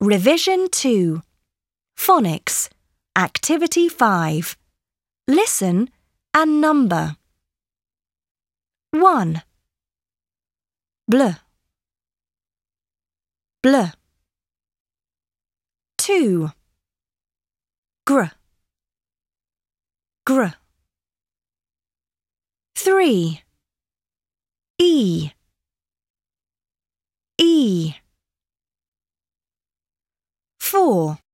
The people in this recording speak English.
Revision 2. Phonics. Activity 5. Listen and number. 1. Bl. Bl. 2. Gr. Gr. 3. E. E. 4.